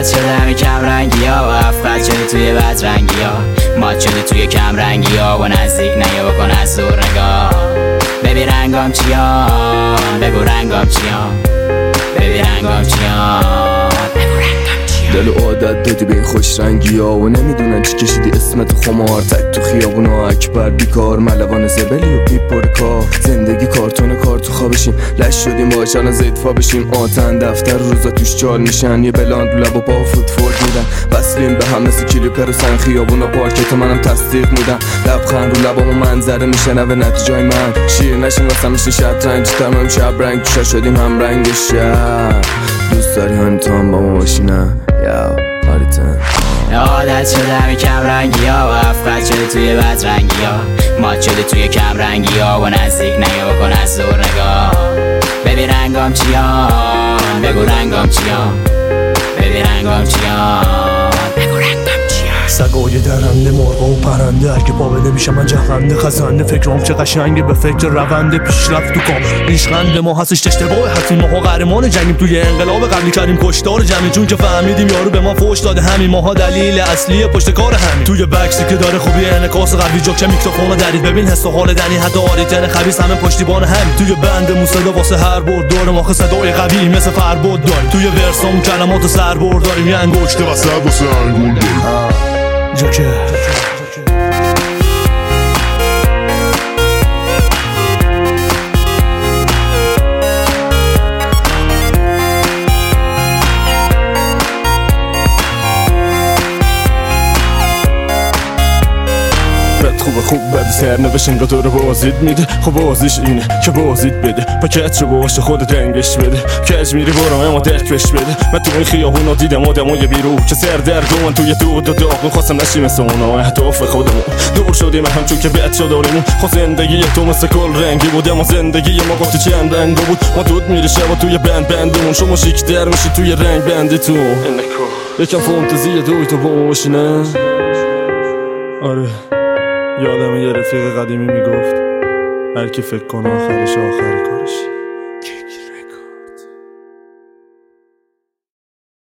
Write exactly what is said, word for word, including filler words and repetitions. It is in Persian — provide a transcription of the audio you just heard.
عادت شدم کم رنگی ها و افقد شده توی بدرنگی ها، مات شده توی کم رنگی ها و نزدیک نیا بکن از دور نگاه. ببی رنگام چیان، بگو رنگام چیان، ببی رنگام چیان، بگو رنگام چیان. دلو عادت دادی به این خوش رنگی ها و نمیدونن چی کشیدی اسمت خمار. تک تو خیابونا اکبر بیکار، ملوان زبلی و بی پر کار. زندگی کارتون کار تو خوابشیم، لش شدیم باش الان زیدفا بشیم. آتن دفتر روزا توش چال میشن، یه بلاند رو لب و پا فوت فورد میدن. وصلیم به هم مثل کلیپر و سن خیابونا پارکت منم تصدیق میدن. لبخند رو لبامو منظره میشنوه نتیجای من. شیر نشین واسم میشین شطرنج، تمام شب رنگ توشا شدیم هم رنگ شب. دوست داری هم تو هم با ما باشی نه یا آریتن. عادت شدم کم رنگی ها و افقد شده توی بدرنگی ها، مات شده توی کم رنگی ها و نزدیک نیا بکن از دور نگاه. ببی رنگام چیان، بگو رنگام چیان، ببی رنگام چیان، بگو رنگام چیان. سگای درنده مرغا و پرنده، اگه پا بده میشم من جهنده خزنده. فکرام چه قشنگه به فکر رونده پیشرفت تو کام. ریشخند ما هستش اشتباه حتمی، ماها قهرمان جنگیم توی انقلاب قبلی کردیم کشتار جمعی. چون که فهمیدیم یارو به ما فوش داده همین، ماها دلیل اصلی پشت کار همین. توی بکسی که داره خوبی انعکاس قوی جوک میکروفونو درید ببین حس و حال دنی حتی آریتن خبیث همه پشتیبان هم. توی بند موسیقی واسه هر برد دور ما صدای قوی مثل فربود داریم. توی ورسامون کلمات سربرد داریم، یه انگشت وسط واسه انگول داریم. جوکر خوبه خوب بده سرنوشت انگار تو رو بازید میده. خب بازیش اینه که بازید بده، پاکت رو باشه خود رنگش بده. کج میری برو اما درک بش بده. من تو این خیابونا دیدم آدمای بیرو که سر درگون توی دود و داغ. میخواستم نشیم مثل اونا اهداف خودمون، دور شدیم هم چون که بچه داریمون. خب زندگی تو مثل کل رنگی بود، اما زندگی ما گفتی چند رنگ بود. ما دود میری شب و توی بند بندمون، شما شیک در میشی توی رنگ بندیتون. یکم فانتزی دوی تو باشی نه؟ آره یادم یه رفیق قدیمی میگفت هر کی فکر کنه آخرش آخر کارش.